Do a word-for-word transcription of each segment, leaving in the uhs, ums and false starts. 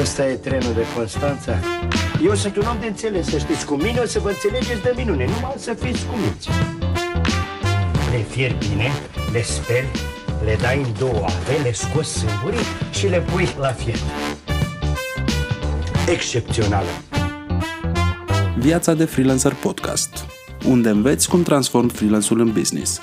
Ăsta e trenul de Constanța. Eu sunt un om de înțeles, să știți. Cu mine o să vă înțelegeți de minune, numai să fiți cuminți. Le fieri bine, le speli, le dai în două ave, le scoți sângurii și le pui la fier. Excepțională. Viața de freelancer podcast, unde înveți cum transform freelance-ul în business.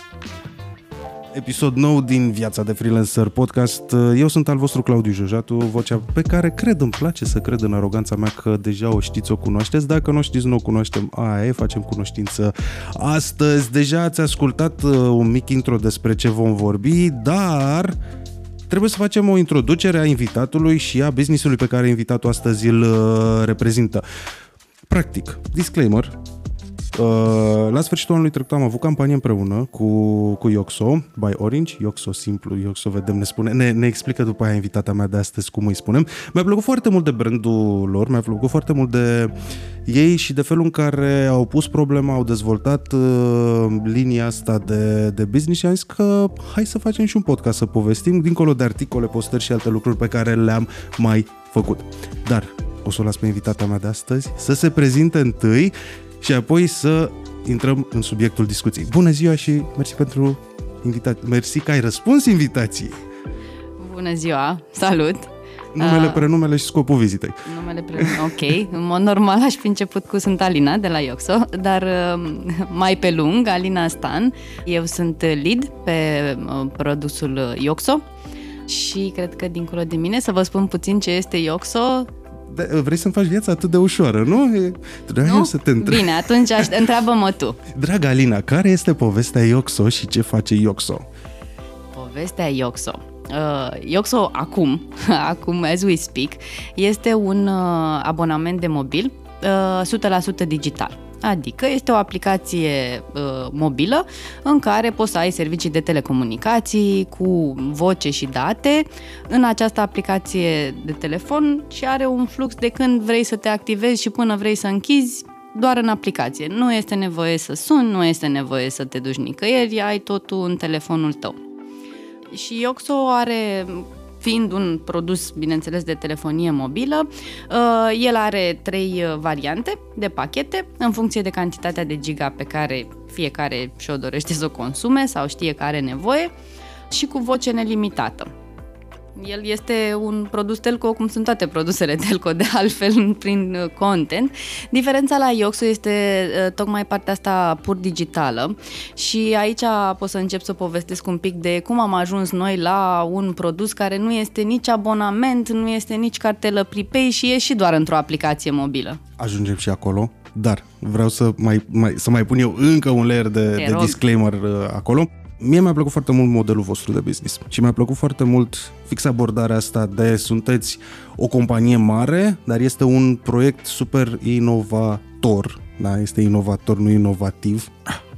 Episod nou din Viața de Freelancer podcast. Eu sunt al vostru Claudiu Jojatu, vocea pe care cred, îmi place să cred în aroganța mea că deja o știți, o cunoașteți. Dacă nu o știți, nu o cunoaștem, aia e, facem cunoștință astăzi. Deja ați ascultat un mic intro despre ce vom vorbi, dar trebuie să facem o introducere a invitatului și a business-ului pe care invitatul astăzi îl reprezintă. Practic, disclaimer, la sfârșitul anului trecut am avut campanie împreună cu, cu Yoxo, by Orange, Yoxo simplu, Yoxo vedem, ne spune, ne, ne explică după aia invitata mea de astăzi cum îi spunem. Mi-a plăcut foarte mult de brandul lor, mi-a plăcut foarte mult de ei și de felul în care au pus problema, au dezvoltat uh, linia asta de, de business și am zis că hai să facem și un podcast să povestim, dincolo de articole, postări și alte lucruri pe care le-am mai făcut. Dar o să o las pe invitata mea de astăzi să se prezinte întâi și apoi să intrăm în subiectul discuției. Bună ziua și mersi pentru invitație. Mersi că ai răspuns invitației. Bună ziua, salut. Numele, uh, prenumele și scopul vizitei. Numele, prenumele, ok. În mod normal aș fi început cu sunt Alina de la Yoxo, dar uh, mai pe lung, Alina Stan. Eu sunt lead pe uh, produsul Yoxo și cred că dincolo de mine să vă spun puțin ce este Yoxo. De, vrei să-mi faci viața atât de ușoară, nu? Trebuie nu? Să te întreb. Bine, atunci aș, întreabă-mă tu. Dragă Alina, care este povestea Yoxo și ce face Yoxo? Povestea Yoxo. Uh, Yoxo acum, acum as we speak, este un uh, abonament de mobil uh, o sută la sută digital. Adică este o aplicație uh, mobilă în care poți să ai servicii de telecomunicații cu voce și date în această aplicație de telefon și are un flux de când vrei să te activezi și până vrei să închizi doar în aplicație. Nu este nevoie să suni, nu este nevoie să te duci nicăieri, ai totul în telefonul tău. Și Yoxo are, fiind un produs, bineînțeles, de telefonie mobilă, el are trei variante de pachete în funcție de cantitatea de giga pe care fiecare și-o dorește să o consume sau știe că are nevoie și cu voce nelimitată. El este un produs telco, cum sunt toate produsele telco, de altfel, prin content. Diferența la Yoxo este tocmai partea asta pur digitală și aici pot să încep să povestesc un pic de cum am ajuns noi la un produs care nu este nici abonament, nu este nici cartelă prepay și e și doar într-o aplicație mobilă. Ajungem și acolo, dar vreau să mai, mai, să mai pun eu încă un layer de, de disclaimer acolo. Mie mi-a plăcut foarte mult modelul vostru de business și mi-a plăcut foarte mult fix abordarea asta de sunteți o companie mare, dar este un proiect super inovator, da, este inovator, nu inovativ,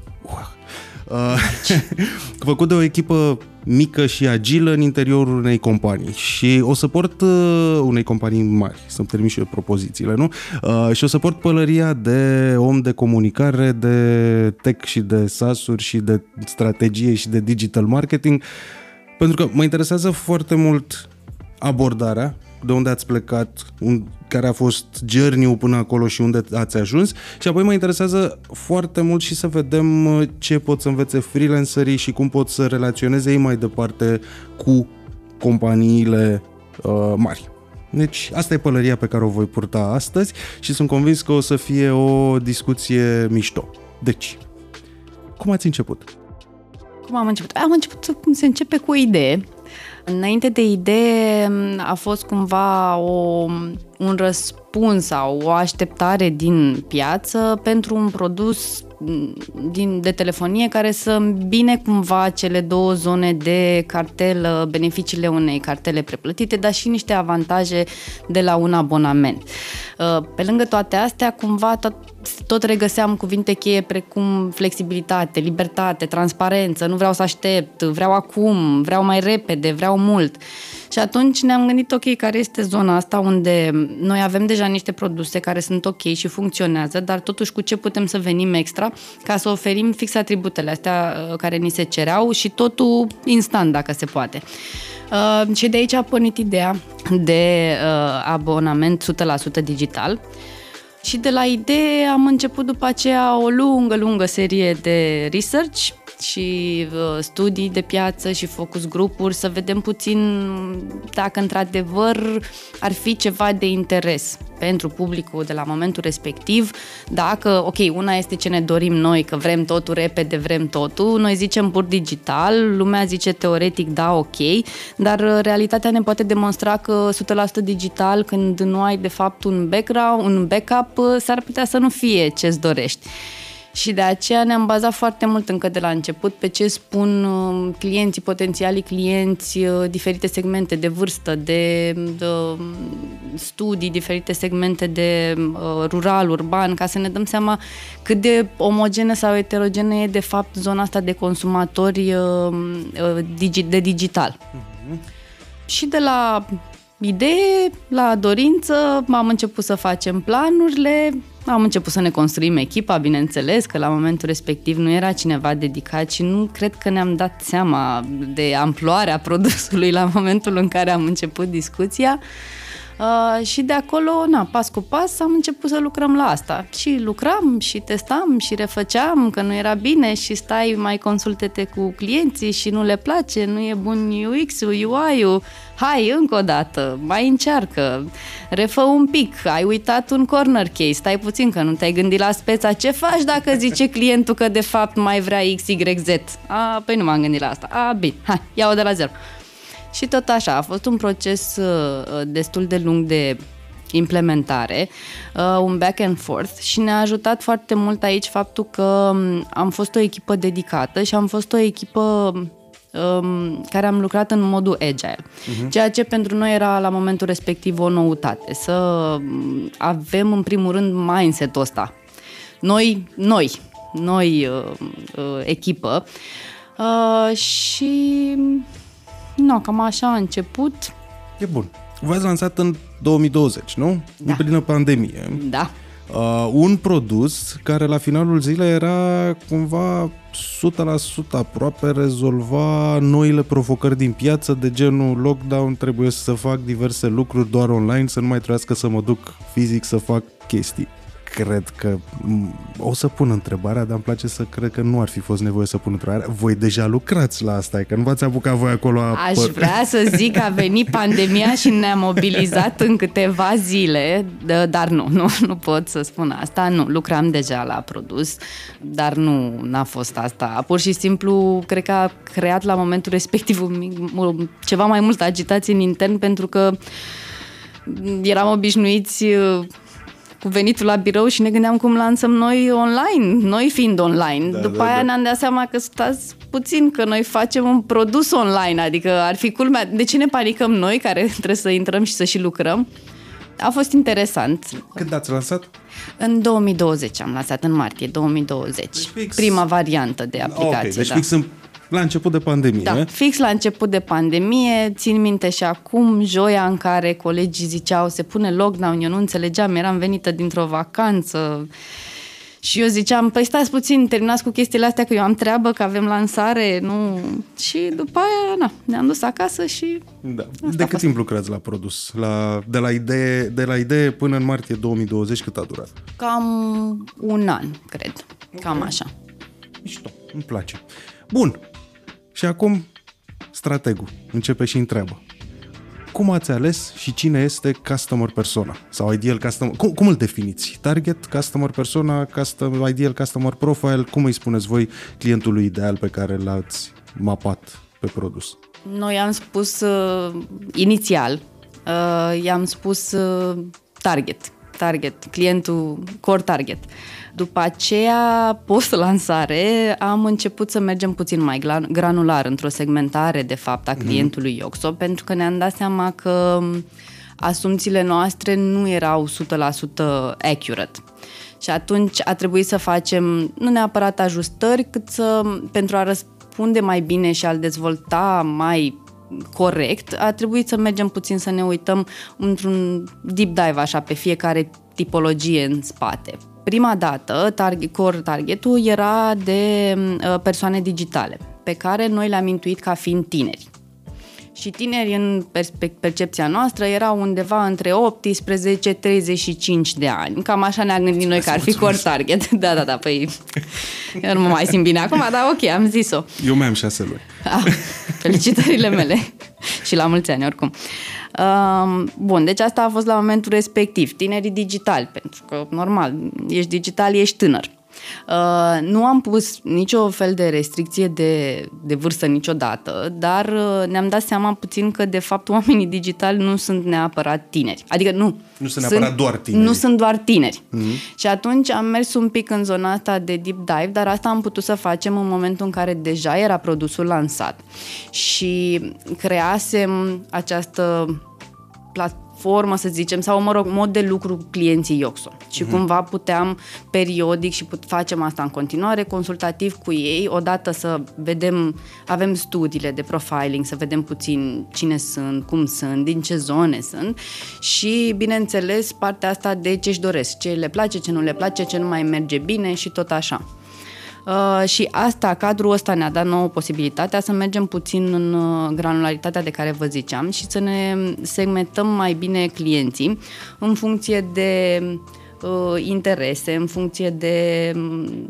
uh, făcut de o echipă mică și agilă în interiorul unei companii și o să port uh, unei companii mari, să-mi termin și eu propozițiile, nu? Uh, și o să port pălăria de om de comunicare, de tech și de SaaS-uri și de strategie și de digital marketing, pentru că mă interesează foarte mult abordarea, de unde ați plecat, un, care a fost journey-ul până acolo și unde ați ajuns și apoi mă interesează foarte mult și să vedem ce pot să învețe freelancerii și cum pot să relaționeze ei mai departe cu companiile uh, mari. Deci asta e pălăria pe care o voi purta astăzi și sunt convins că o să fie o discuție mișto. Deci, cum ați început? Cum am început? Am început cum se începe cu o idee. Înainte de idee a fost cumva o, un răspuns sau o așteptare din piață pentru un produs din, de telefonie care să îmbine cumva cele două zone de cartelă, beneficiile unei cartele preplătite, dar și niște avantaje de la un abonament. Pe lângă toate astea, cumva tot, tot regăseam cuvinte cheie precum flexibilitate, libertate, transparență, nu vreau să aștept, vreau acum, vreau mai repede, vreau mult. Și atunci ne-am gândit, ok, care este zona asta unde noi avem deja niște produse care sunt ok și funcționează, dar totuși cu ce putem să venim extra ca să oferim fix atributele astea care ni se cereau și totul instant, dacă se poate. Uh, și de aici a pornit ideea de uh, abonament o sută la sută digital. Și de la idee am început după aceea o lungă, lungă serie de research și uh, studii de piață și focus grupuri, să vedem puțin dacă într-adevăr ar fi ceva de interes pentru publicul de la momentul respectiv, dacă, ok, una este ce ne dorim noi, că vrem totul repede, vrem totul, noi zicem pur digital, lumea zice teoretic, da, ok, dar realitatea ne poate demonstra că o sută la sută digital, când nu ai de fapt un background, un backup, s-ar putea să nu fie ce-ți dorești. Și de aceea ne-am bazat foarte mult încă de la început pe ce spun clienții, potențialii clienți, diferite segmente de vârstă, de, de studii, diferite segmente de rural, urban, ca să ne dăm seama cât de omogenă sau eterogenă e de fapt zona asta de consumatori de digital. Uh-huh. Și de la idee, la dorință, am început să facem planurile, am început să ne construim echipa, bineînțeles, că la momentul respectiv nu era cineva dedicat și nu cred că ne-am dat seama de amploarea produsului la momentul în care am început discuția. Uh, și de acolo, na, pas cu pas, am început să lucrăm la asta. Și lucram, și testam, și refăceam, că nu era bine și stai, mai consultete cu clienții și nu le place, nu e bun U X-ul, U I-ul, hai, încă o dată, mai încearcă, refă un pic, ai uitat un corner case, stai puțin că nu te-ai gândit la speța, ce faci dacă zice clientul că de fapt mai vrea X Y Z? A, păi nu m-am gândit la asta, a, bine, hai, ia-o de la zero. Și tot așa, a fost un proces uh, destul de lung de implementare, uh, un back and forth și ne-a ajutat foarte mult aici faptul că am fost o echipă dedicată și am fost o echipă um, care am lucrat în modul agile, uh-huh. ceea ce pentru noi era la momentul respectiv o noutate, să avem în primul rând mindset-ul ăsta. Noi, noi, noi uh, uh, echipă uh, și... Nu, cam așa a început. E bun. V-ați lansat în două mii douăzeci, nu? Da. În plină pandemie. Da. Uh, un produs care la finalul zilei era cumva o sută la sută aproape rezolva noile provocări din piață, de genul lockdown, trebuie să fac diverse lucruri doar online, să nu mai trebuiască să mă duc fizic să fac chestii. Cred că o să pun întrebarea, dar îmi place să cred că nu ar fi fost nevoie să pun întrebarea. Voi deja lucrați la asta, că nu v-ați apucat voi acolo. A... Aș vrea să zic că a venit pandemia și ne-a mobilizat în câteva zile, dar nu, nu, nu pot să spun asta. Nu, lucram deja la produs, dar nu n-a fost asta. Pur și simplu, cred că a creat la momentul respectiv un, ceva mai multă agitație în intern, pentru că eram obișnuiți cu venitul la birou și ne gândeam cum lansăm noi online, noi fiind online. Da, După da, aia da. ne-am dat seama că stați puțin, că noi facem un produs online, adică ar fi culmea. De ce ne panicăm noi, care trebuie să intrăm și să și lucrăm? A fost interesant. Când ați lansat? În două mii douăzeci am lansat, în martie două mii douăzeci. Deci fix... Prima variantă de aplicație. Okay, deci da. fix în... La început de pandemie. Da, fix la început de pandemie, țin minte și acum, joia în care colegii ziceau se pune lockdown, eu nu înțelegeam, eram venită dintr-o vacanță și eu ziceam, păi stați puțin, terminați cu chestiile astea că eu am treabă, că avem lansare, nu... Și după aia, na, ne-am dus acasă și... Da. De cât timp lucrați la produs? La, de, la idee, de la idee până în martie două mii douăzeci, cât a durat? Cam un an, cred. Cam okay. Așa. Mișto, îmi place. Bun. Și acum, strategul începe și întreabă. Cum ați ales și cine este customer persona? Sau ideal customer... Cum, cum îl definiți? Target, customer persona, custom, ideal customer profile? Cum îi spuneți voi clientului ideal pe care l-ați mapat pe produs? Noi am spus uh, inițial, uh, i-am spus uh, target. Target, clientul core target. După aceea, post-lansare, am început să mergem puțin mai granular într-o segmentare, de fapt, a clientului Yoxo, pentru că ne-am dat seama că asumțiile noastre nu erau o sută la sută accurate. Și atunci a trebuit să facem, nu neapărat ajustări, cât să, pentru a răspunde mai bine și a-l dezvolta mai corect, a trebuit să mergem puțin să ne uităm într-un deep dive așa pe fiecare tipologie în spate. Prima dată, target, core targetul era de uh, persoane digitale, pe care noi le-am intuit ca fiind tineri. Și tineri, în percepția noastră, erau undeva între optsprezece treizeci și cinci de ani. Cam așa ne-am gândit noi că ar fi core target. Da, da, da, păi eu nu mă mai simt bine acum, dar ok, am zis-o. Eu mai am șase luni. Ah, felicitările mele și la mulți ani oricum. Uh, bun, deci asta a fost la momentul respectiv. Tinerii digitali, pentru că normal, ești digital, ești tânăr. Uh, nu am pus nicio fel de restricție de, de vârstă niciodată, dar uh, ne-am dat seama puțin că de fapt oamenii digitali nu sunt neapărat tineri. Adică nu. Nu sunt neapărat sunt, doar tineri. Nu sunt doar tineri. Mm-hmm. Și atunci am mers un pic în zona asta de deep dive, dar asta am putut să facem în momentul în care deja era produsul lansat și creasem această platformă, să zicem, sau, mă rog, mod de lucru cu clienții Yoxo. Și mm-hmm. cumva puteam periodic, și put, facem asta în continuare, consultativ cu ei, odată să vedem, avem studiile de profiling, să vedem puțin cine sunt, cum sunt, din ce zone sunt și, bineînțeles, partea asta de ce își doresc, ce le place, ce nu le place, ce nu mai merge bine și tot așa. Uh, și asta, cadrul ăsta ne-a dat nouă posibilitatea să mergem puțin în uh, granularitatea de care vă ziceam și să ne segmentăm mai bine clienții în funcție de uh, interese, în funcție de... Um,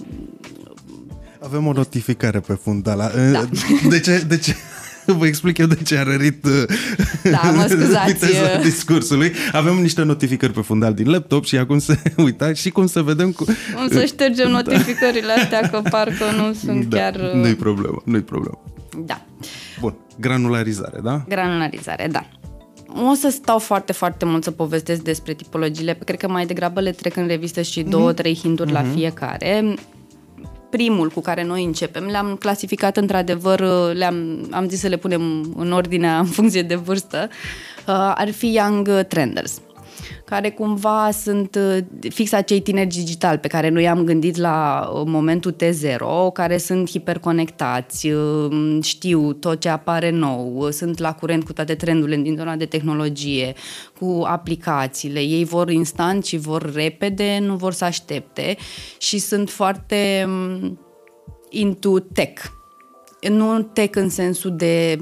Avem o notificare pe fundal. Da. De ce... De ce? Vă explic eu de ce a rărit da, mă scuzați. viteza discursului. Avem niște notificări pe fundal din laptop și acum se uita și cum să vedem... Cu... Cum să ștergem notificările astea, că parcă nu sunt da, chiar... Nu-i problemă, nu-i problemă. Da. Bun, granularizare, da? Granularizare, da. O să stau foarte, foarte mult să povestesc despre tipologiile, cred că mai degrabă le trec în revistă și mm-hmm. două, trei hinturi mm-hmm. la fiecare. Primul cu care noi începem, le-am clasificat într-adevăr, le-am, am zis să le punem în ordinea în funcție de vârstă, ar fi Young Trenders, care cumva sunt fix acei tineri digitali pe care noi am gândit la momentul T zero, care sunt hiperconectați, știu tot ce apare nou, sunt la curent cu toate trendurile din zona de tehnologie, cu aplicațiile. Ei vor instant și vor repede, nu vor să aștepte și sunt foarte into tech. Nu tech în sensul de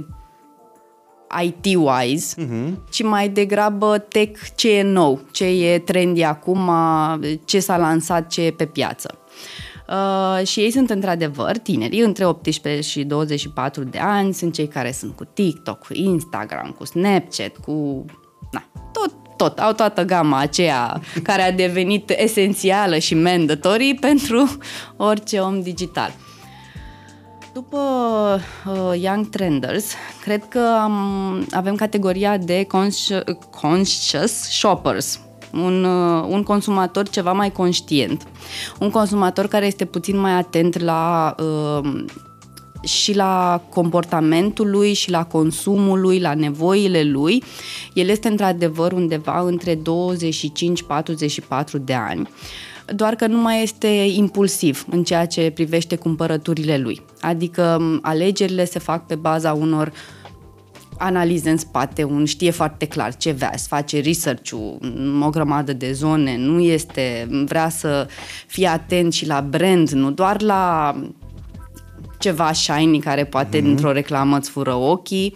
I T-wise, uh-huh. ci mai degrabă tech, ce e nou, ce e trendy acum, ce s-a lansat, ce e pe piață. Uh, și ei sunt într-adevăr tineri, între optsprezece și douăzeci și patru de ani, sunt cei care sunt cu TikTok, cu Instagram, cu Snapchat, cu... Na, tot, tot, au toată gama aceea care a devenit esențială și mandatory pentru orice om digital. După uh, Young Trenders, cred că am, avem categoria de consci- conscious shoppers, un, uh, un consumator ceva mai conștient, un consumator care este puțin mai atent la, uh, și la comportamentul lui și la consumul lui, la nevoile lui. El este într-adevăr undeva între douăzeci și cinci patruzeci și patru de ani. Doar că nu mai este impulsiv în ceea ce privește cumpărăturile lui. Adică alegerile se fac pe baza unor analize în spate, un știe foarte clar ce vrea, să face research-ul în o grămadă de zone, nu este, vrea să fie atent și la brand, nu doar la ceva shiny care poate mm-hmm. într-o reclamă îți fură ochii.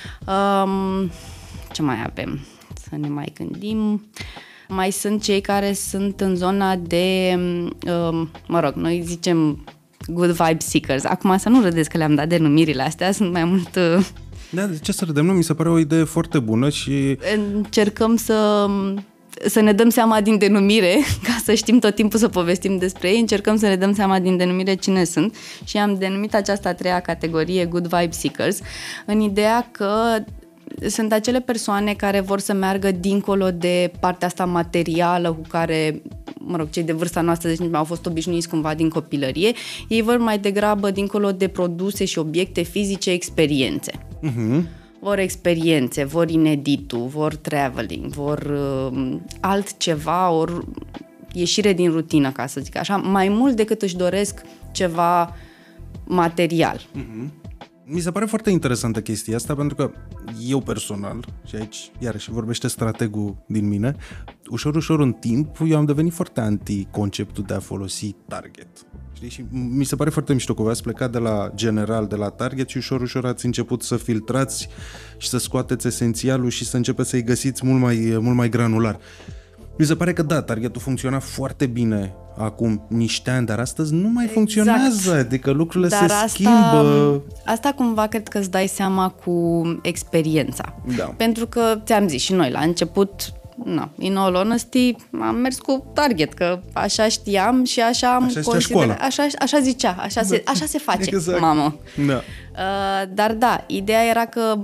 Um, ce mai avem? Să ne mai gândim... Mai sunt cei care sunt în zona de, mă rog, noi zicem good vibe seekers. Acum să nu râdeți că le-am dat denumirile astea, sunt mai mult... Da, de ce să râdem? Nu, mi se pare o idee foarte bună și... Încercăm să, să ne dăm seama din denumire, ca să știm tot timpul să povestim despre ei, încercăm să ne dăm seama din denumire cine sunt și am denumit această a treia categorie good vibe seekers, în ideea că sunt acele persoane care vor să meargă dincolo de partea asta materială cu care, mă rog, cei de vârsta noastră, deci au fost obișnuiți cumva din copilărie. Ei vor mai degrabă dincolo de produse și obiecte fizice, experiențe. Uh-huh. Vor experiențe, vor ineditul, vor traveling, vor uh, altceva, ori ieșire din rutină, ca să zic așa, mai mult decât își doresc ceva material. Uh-huh. Mi se pare foarte interesantă chestia asta, pentru că eu personal, și aici iarăși vorbește strategul din mine, ușor, ușor în timp, eu am devenit foarte anti conceptul de a folosi target. Știi? Și mi se pare foarte mișto că v-ați plecat de la general, de la target și ușor, ușor ați început să filtrați și să scoateți esențialul și să începeți să-i găsiți mult mai, mult mai granular. Mi se pare că da, targetul funcționa foarte bine acum niște ani, dar astăzi nu mai exact. funcționează, adică lucrurile dar se asta, schimbă. Asta cumva cred că îți dai seama cu experiența. Da. Pentru că ți-am zis și noi la început, na, in all honesty, am mers cu target, că așa știam și așa am așa considerat, așa, așa zicea, așa, da. se, așa se face, exact. mamă. Da. Uh, dar da, ideea era că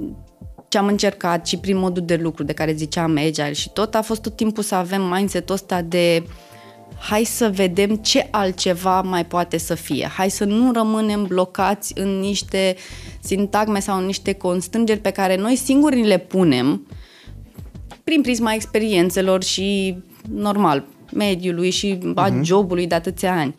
ce am încercat și prin modul de lucru de care ziceam Agile și tot, a fost tot timpul să avem mindset-ul ăsta de hai să vedem ce altceva mai poate să fie. Hai să nu rămânem blocați în niște sintagme sau în niște constrângeri pe care noi singuri le punem prin prisma experiențelor și, normal, mediului și a uh-huh. jobului de atâția ani.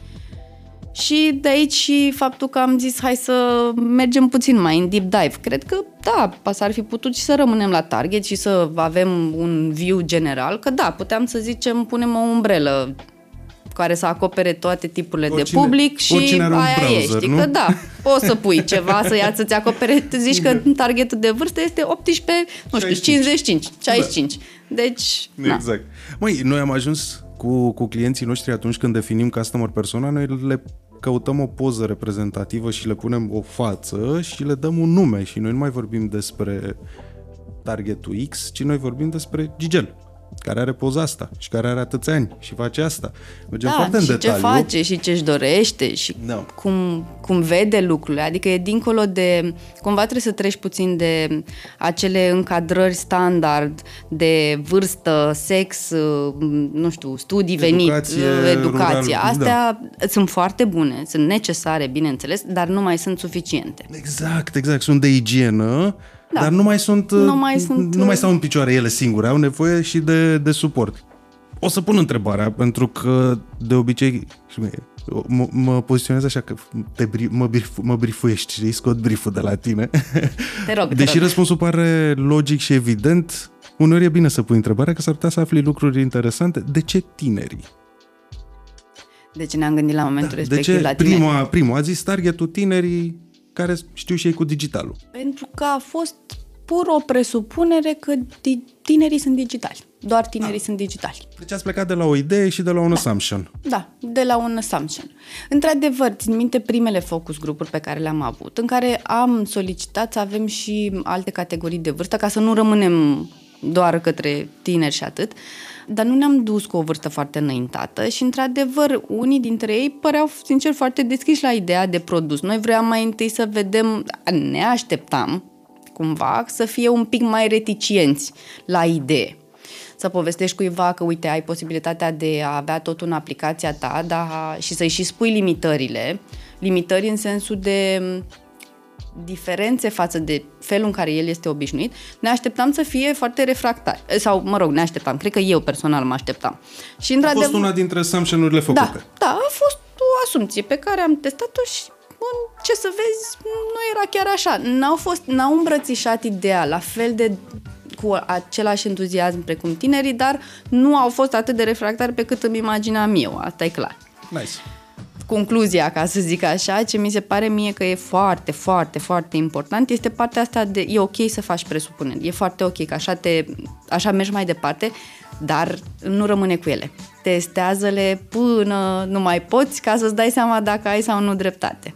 Și de aici și faptul că am zis hai să mergem puțin mai în deep dive. Cred că da, s-ar fi putut și să rămânem la target și să avem un view general, că da, puteam să zicem, punem o umbrelă care să acopere toate tipurile oricine, de public și aia browser, e, știi, nu? Că da, poți să pui ceva să ia să-ți acopere, tu zici că targetul de vârstă este optsprezece, nu știu, cincizeci și cinci, șaizeci și cinci. Da. Deci, exact. Na. Măi, noi am ajuns cu, cu clienții noștri atunci când definim customer persona, noi le căutăm o poză reprezentativă și le punem o față și le dăm un nume și noi nu mai vorbim despre targetul X, ci noi vorbim despre Gigel, care are poza asta și care are atâția ani și face asta. Mergem da, foarte în și detaliu. ce face și ce-și dorește și da. cum, cum vede lucrurile. Adică e dincolo de... Cumva trebuie să treci puțin de acele încadrări standard de vârstă, sex, nu știu, studii, educație, venit, educație. Rural, Astea da. sunt foarte bune, sunt necesare, bineînțeles, dar nu mai sunt suficiente. Exact, exact. Sunt de igienă, da. dar nu mai sunt, nu mai, sunt... nu mai stau în picioare ele singure, au nevoie și de, de suport. O să pun întrebarea, pentru că de obicei mă, mă poziționez așa că te bri, mă, brief, mă brifuiești și scot brieful de la tine. Te rog, Deși te rog. răspunsul pare logic și evident, uneori e bine să pui întrebarea, că s-ar putea să afli lucruri interesante. De ce tinerii? De ce ne-am gândit la momentul da, respectiv de ce la tineri? Prima, primul a zis targetul tinerii care știu și ei cu digitalul. Pentru că a fost pur o presupunere că tinerii sunt digitali. Doar tinerii da. sunt digitali. Deci ați plecat de la o idee și de la un da. assumption. Da, de la un assumption. Într-adevăr, țin minte primele focus grupuri pe care le-am avut, în care am solicitat să avem și alte categorii de vârstă, ca să nu rămânem doar către tineri și atât, dar nu ne-am dus cu o vârstă foarte înaintată și, într-adevăr, unii dintre ei păreau, sincer, foarte deschiși la ideea de produs. Noi vreau mai întâi să vedem, ne așteptam, cumva, să fie un pic mai reticienți la idee. Să povestești cuiva că, uite, ai posibilitatea de a avea totul în aplicația ta, dar și să-i și spui limitările, limitări în sensul de diferențe față de felul în care el este obișnuit, ne așteptam să fie foarte refractari. Sau, mă rog, ne așteptam. Cred că eu personal mă așteptam. Și, a fost una dintre assumption-urile făcute. Da, da, a fost o asumție pe care am testat-o și, bun, ce să vezi, nu era chiar așa. N-au fost, n-au îmbrățișat ideea la fel de cu același entuziasm precum tinerii, dar nu au fost atât de refractari pe cât îmi imaginam eu. Asta e clar. Nice. Concluzia, ca să zic așa, ce mi se pare mie că e foarte, foarte, foarte important, este partea asta de, e ok să faci presupuneri, e foarte ok, că așa, te, așa mergi mai departe, dar nu rămâne cu ele. Testează-le până nu mai poți, ca să-ți dai seama dacă ai sau nu dreptate.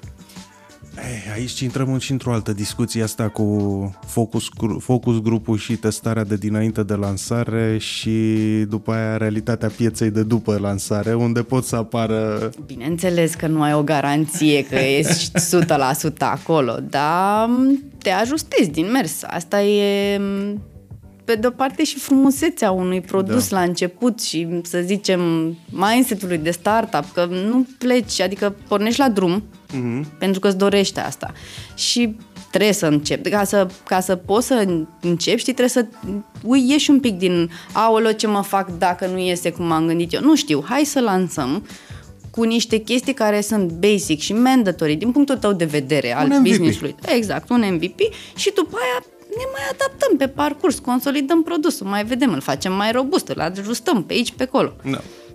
Aici intrăm și într-o altă discuție asta cu focus, focus grupul și testarea de dinainte de lansare și după aia realitatea pieței de după lansare, unde pot să apară... Bineînțeles că nu ai o garanție că ești o sută la sută acolo, dar te ajustezi din mers. Asta e, pe de-o parte, și frumusețea unui produs da. la început și, să zicem, mindset-ului de startup, că nu pleci, adică pornești la drum, mm-hmm. pentru că îți dorește asta. Și trebuie să începi. Ca să, ca să poți să începi, știi, trebuie să ui, ieși un pic din aoleo, ce mă fac dacă nu iese cum am gândit eu. Nu știu, hai să lansăm cu niște chestii care sunt basic și mandatory din punctul tău de vedere al business-ului. Exact, un M V P și după aia ne mai adaptăm pe parcurs, consolidăm produsul, mai vedem, îl facem mai robust, îl ajustăm pe aici, pe acolo. Da.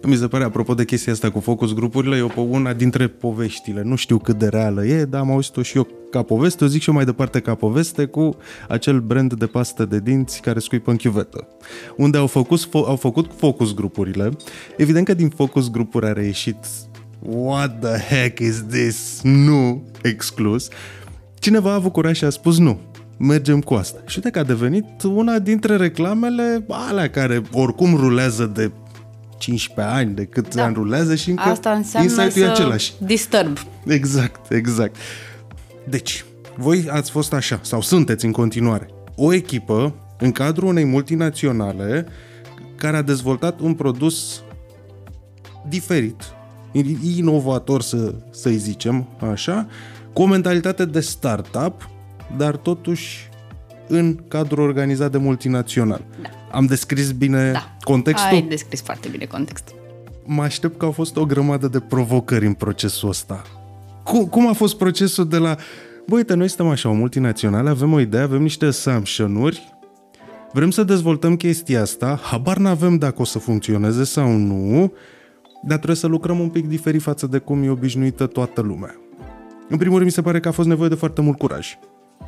Mi se pare, apropo de chestia asta cu focus grupurile, e o, una dintre poveștile. Nu știu cât de reală e, dar am auzit-o și eu ca poveste, o zic și eu mai departe ca poveste, cu acel brand de pastă de dinți care scuipă în chiuvetă. Unde au făcut, au făcut focus grupurile. Evident că din focus grupuri a reieșit what the heck is this? Nu, exclus. Cineva a avut curaj și a spus nu, mergem cu asta. Și uite că a devenit una dintre reclamele alea care oricum rulează de cincisprezece ani, de câți da. ani rulează și încă asta înseamnă insight-ul să e același. disturb. Exact, exact. Deci, voi ați fost așa, sau sunteți în continuare, o echipă în cadrul unei multinaționale care a dezvoltat un produs diferit, inovator să, să-i zicem așa, cu o mentalitate de startup, dar totuși în cadrul organizat de multinațional. Da. Am descris bine da. contextul? Ai descris foarte bine contextul. Mă aștept că au fost o grămadă de provocări în procesul ăsta. Cum, cum a fost procesul de la... Băi, uite, noi suntem așa, o multinațională, avem o idee, avem niște assumption-uri, vrem să dezvoltăm chestia asta, habar n-avem dacă o să funcționeze sau nu, dar trebuie să lucrăm un pic diferit față de cum e obișnuită toată lumea. În primul rând, mi se pare că a fost nevoie de foarte mult curaj.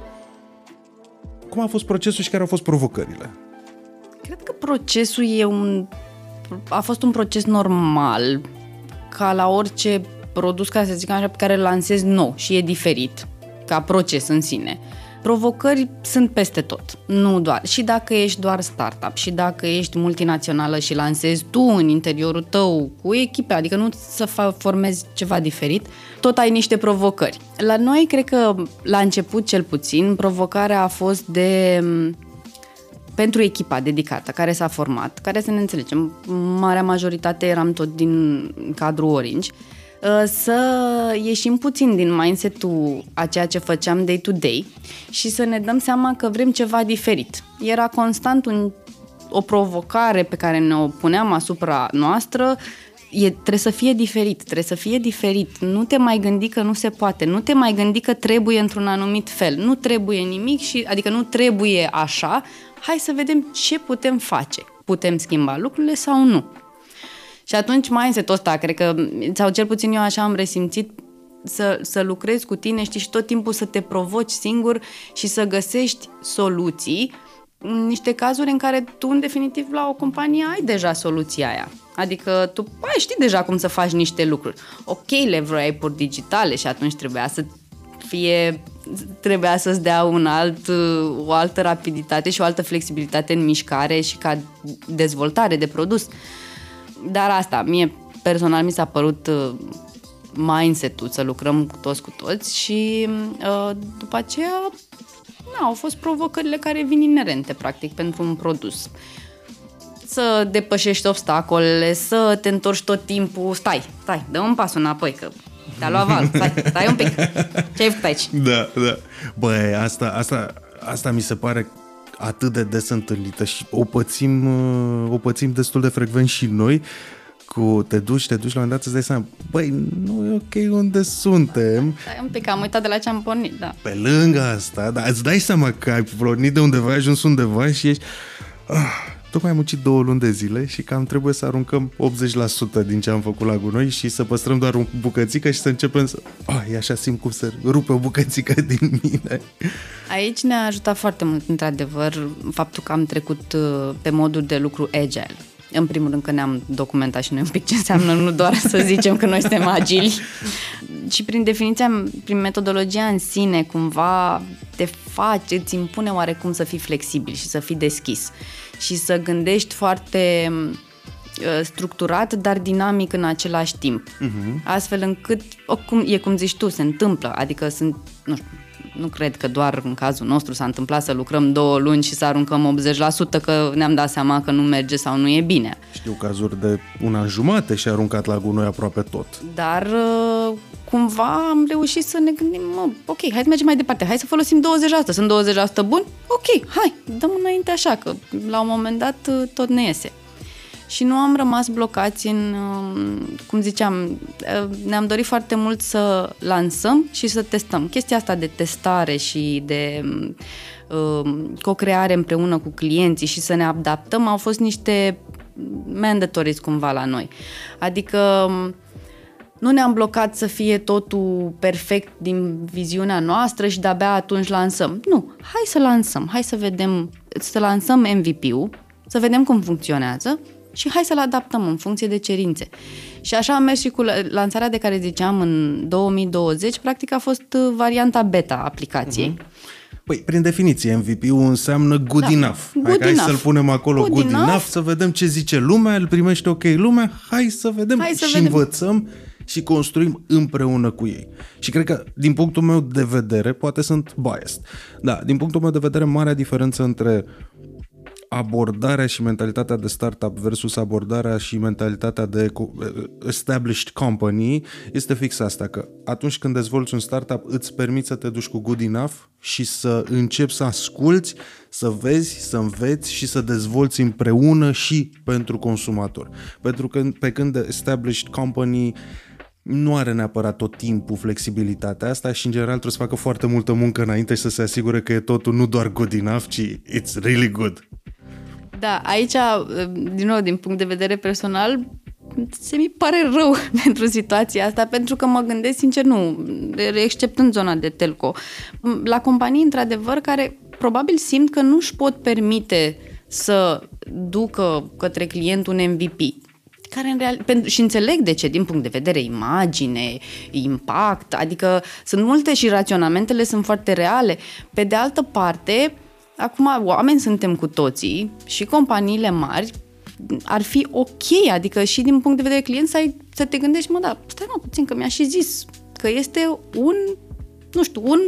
Cum a fost procesul și care au fost provocările? Cred că procesul e un, a fost un proces normal, ca la orice produs, ca să zic așa, pe care îl lansezi nou și e diferit, ca proces în sine. Provocări sunt peste tot, nu doar. Și dacă ești doar startup, și dacă ești multinațională și lansezi tu în interiorul tău cu echipe, adică nu să formezi ceva diferit, tot ai niște provocări. La noi, cred că, la început cel puțin, provocarea a fost de... pentru echipa dedicată care s-a format, care, să ne înțelegem, marea majoritate eram tot din cadrul Orange, să ieșim puțin din mindset-ul a ceea ce făceam day to day și să ne dăm seama că vrem ceva diferit. Era constant un, o provocare pe care ne-o puneam asupra noastră, e, trebuie să fie diferit, trebuie să fie diferit, nu te mai gândi că nu se poate, nu te mai gândi că trebuie într-un anumit fel, nu trebuie nimic, și, adică nu trebuie așa, hai să vedem ce putem face, putem schimba lucrurile sau nu. Și atunci mindset-ul ăsta, cred că, sau cel puțin eu așa am resimțit, să, să lucrezi cu tine, știi, și tot timpul să te provoci singur și să găsești soluții în niște cazuri în care tu, în definitiv, la o companie ai deja soluția aia. Adică tu ai, știi deja cum să faci niște lucruri. Ok, le vroiai pur digitale și atunci trebuia să fie, trebuia să-ți dea un alt, o altă rapiditate și o altă flexibilitate în mișcare și ca dezvoltare de produs. Dar asta, mie personal mi s-a părut mindset-ul să lucrăm toți cu toți și după aceea na, au fost provocările care vin inerente practic pentru un produs. Să depășești obstacolele, să te întorci tot timpul, stai, stai, dă un pas înapoi că te-a luat val, stai, stai un pic, ce ai făcut aici? Da, da, băi, asta, asta, asta mi se pare atât de des întâlnită și o pățim, o pățim destul de frecvent și noi, cu te duci, te duci la un moment dat îți dai seama, băi, nu e ok unde suntem. Stai un pic, am uitat de la ce am pornit, da. Pe lângă asta, da, îți dai seama că ai pornit de undeva, ai ajuns undeva și ești... Ah, tocmai am muncit două luni de zile și cam trebuie să aruncăm optzeci la sută din ce am făcut la gunoi și să păstrăm doar o bucățică și să începem să... Ah, e așa, simt cum să rupe o bucățică din mine. Aici ne-a ajutat foarte mult, într-adevăr, faptul că am trecut pe modul de lucru agile. În primul rând că ne-am documentat și noi un pic ce înseamnă, nu doar să zicem că noi suntem agili. Și prin definiția, prin metodologia în sine, cumva te face, îți impune oarecum să fii flexibil și să fii deschis. Și să gândești foarte structurat, dar dinamic în același timp. Uh-huh. Astfel încât, cum, e cum zici tu, se întâmplă. Adică sunt, nu știu, nu cred că doar în cazul nostru s-a întâmplat să lucrăm două luni și să aruncăm optzeci la sută că ne-am dat seama că nu merge sau nu e bine. Știu cazuri de un an jumate și a aruncat la gunoi aproape tot. Dar cumva am reușit să ne gândim, mă, ok, hai să mergem mai departe, hai să folosim douăzeci la sută, sunt douăzeci la sută buni? Ok, hai, dăm înainte așa, că la un moment dat tot ne iese. Și nu am rămas blocați în, cum ziceam, ne-am dorit foarte mult să lansăm și să testăm. Chestia asta de testare și de uh, co-creare împreună cu clienții și să ne adaptăm au fost niște mandatories cumva la noi. Adică nu ne-am blocat să fie totul perfect din viziunea noastră și de-abia atunci lansăm. Nu, hai să lansăm, hai să vedem, să lansăm M V P-ul, să vedem cum funcționează și hai să-l adaptăm în funcție de cerințe. Și așa am mers și cu lansarea de care ziceam în două mii douăzeci, practic a fost varianta beta a aplicației. Uh-huh. Păi, prin definiție, M V P-ul înseamnă good da, enough. Good hai, enough. Hai să-l punem acolo good, good enough, enough, să vedem ce zice lumea, îl primește ok lumea, hai să vedem hai să și vedem. Învățăm și construim împreună cu ei. Și cred că, din punctul meu de vedere, poate sunt biased, da, din punctul meu de vedere, marea diferență între abordarea și mentalitatea de startup versus abordarea și mentalitatea de established company este fix asta, că atunci când dezvolți un startup îți permiți să te duci cu good enough și să începi să asculți, să vezi, să înveți și să dezvolți împreună și pentru consumator. Pentru că pe când established company nu are neapărat tot timpul flexibilitatea asta și în general trebuie să facă foarte multă muncă înainte și să se asigure că e totul nu doar good enough, ci it's really good. Da, aici, din nou, din punct de vedere personal, se mi pare rău pentru situația asta, pentru că mă gândesc, sincer, nu, except în zona de telco, la companii, într-adevăr, care probabil simt că nu își pot permite să ducă către client un M V P, care în real, și înțeleg de ce, din punct de vedere imagine, impact, adică sunt multe și raționamentele sunt foarte reale. Pe de altă parte, acum oameni suntem cu toții și companiile mari ar fi ok, adică și din punct de vedere client să, ai, să te gândești, mă, da, stai mă puțin că mi-a și zis că este un, nu știu, un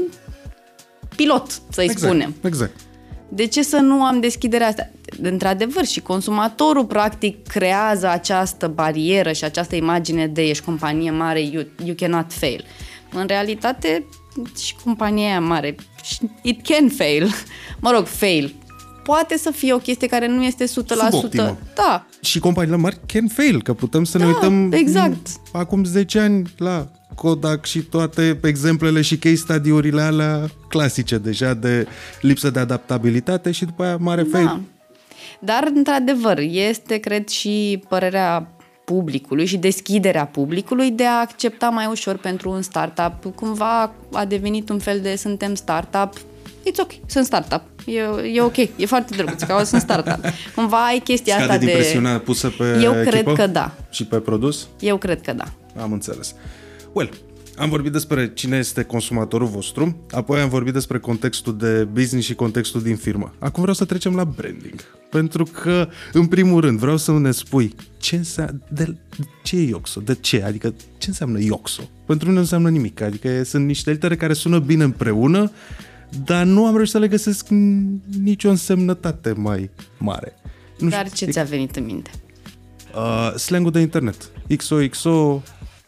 pilot, să-i exact, spunem. Exact. De ce să nu am deschiderea asta? Într-adevăr, și consumatorul practic creează această barieră și această imagine de ești companie mare, you, you cannot fail. În realitate, și compania aia mare, it can fail, mă rog, fail, poate să fie o chestie care nu este o sută la sută. Suboptimă. Da. Și companiile mari can fail, că putem să da, ne uităm exact. acum zece ani la Kodak și toate exemplele și case study-urile alea clasice deja de lipsă de adaptabilitate și după aia mare da. fail. Dar, într-adevăr, este, cred, și părerea publicului și deschiderea publicului de a accepta mai ușor pentru un startup. Cumva a devenit un fel de suntem startup, it's ok, sunt startup, e, e ok, e foarte drăguț că sunt startup. Cumva ai chestia Scade asta din de... presiunea pusă pe Eu echipă? cred că da. Și pe produs? Eu cred că da. Am înțeles. Well, am vorbit despre cine este consumatorul vostru, apoi am vorbit despre contextul de business și contextul din firmă. Acum vreau să trecem la branding. Pentru că, în primul rând, vreau să ne spui ce înseamnă, de ce e Yoxo, de ce, adică ce înseamnă Yoxo. Pentru mine nu înseamnă nimic, adică sunt niște litere care sună bine împreună, dar nu am reușit să le găsesc nicio însemnătate mai mare. Nu Dar știu, ce ți-a venit în minte? Uh, slang-ul de internet. X O X O,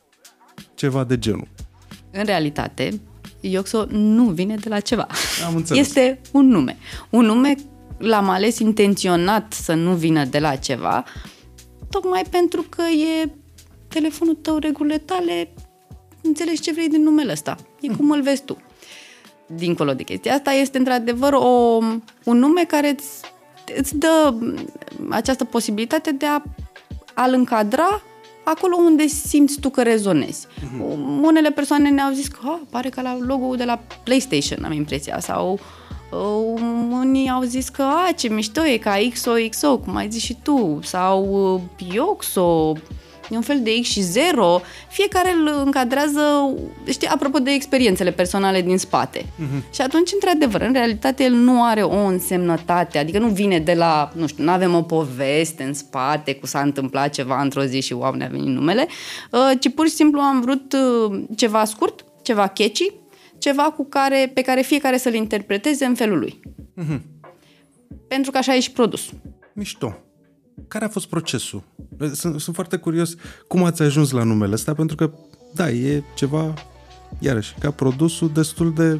ceva de genul. În realitate, Yoxo nu vine de la ceva. Am înțeles. Este un nume. Un nume l-am ales intenționat să nu vină de la ceva, tocmai pentru că e telefonul tău, regulile tale, înțelegi ce vrei din numele ăsta. E cum îl vezi tu. Dincolo de chestia asta, este într-adevăr o, un nume care îți, îți dă această posibilitate de a, a-l încadra acolo unde simți tu că rezonezi. Uh-huh. Unele persoane ne-au zis că oh, pare ca la logo-ul de la PlayStation, am impresia, sau uh, unii au zis că a, ce mișto e ca X O X O, cum ai zis și tu, sau uh, Yoxo, e un fel de X și zero, fiecare îl încadrează, știi, apropo de experiențele personale din spate. Uh-huh. Și atunci, într-adevăr, în realitate, el nu are o însemnătate, adică nu vine de la, nu știu, nu avem o poveste în spate cu s-a întâmplat ceva într-o zi și wow, ne-a venit numele, ci pur și simplu am vrut ceva scurt, ceva catchy, ceva cu care, pe care fiecare să-l interpreteze în felul lui. Uh-huh. Pentru că așa e și produsul. Mișto. Care a fost procesul? Sunt, sunt foarte curios cum ați ajuns la numele ăsta, pentru că, da, e ceva, iarăși, ca produsul destul de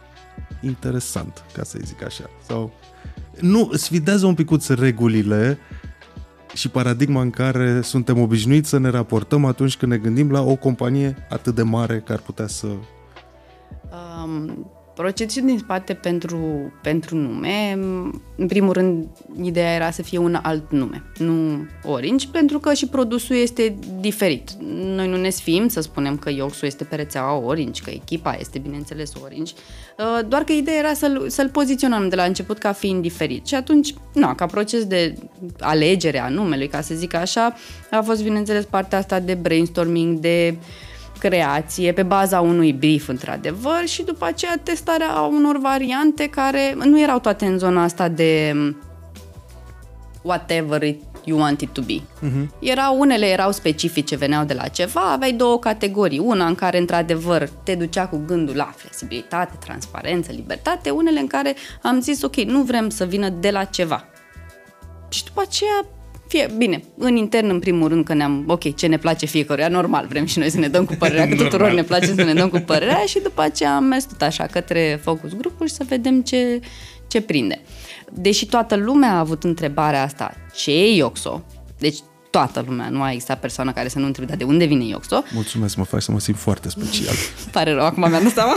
interesant, ca să zic așa. Sau nu, sfidează un picuț regulile și paradigma în care suntem obișnuiți să ne raportăm atunci când ne gândim la o companie atât de mare care ar putea să... Um, Procesul din spate pentru, pentru nume, în primul rând, ideea era să fie un alt nume, nu Orange, pentru că și produsul este diferit. Noi nu ne sfim să spunem că Yoxo este pe rețeaua Orange, că echipa este, bineînțeles, Orange, doar că ideea era să-l, să-l poziționăm de la început ca fiind diferit. Și atunci, na, ca proces de alegere a numelui, ca să zic așa, a fost, bineînțeles, partea asta de brainstorming, de creație, pe baza unui brief, într-adevăr, și după aceea testarea unor variante care nu erau toate în zona asta de whatever it you want it to be. Uh-huh. Erau, unele erau specifice, veneau de la ceva, aveai două categorii, una în care, într-adevăr, te ducea cu gândul la flexibilitate, transparență, libertate, unele în care am zis, ok, nu vrem să vină de la ceva. Și după aceea Fie, bine, în intern, în primul rând, că ne-am, ok, ce ne place fiecăruia, normal, vrem și noi să ne dăm cu părerea, că tuturor ne place să ne dăm cu părerea, și după aceea am mers tot așa către focus grupuri să vedem ce, ce prinde. Deși toată lumea a avut întrebarea asta, ce e Yoxo? Deci toată lumea, nu a existat persoană care să nu întrebe, dar de unde vine Yoxo? Mulțumesc, mă faci să mă simt foarte special. Pare rău, acum mi-am dat seama.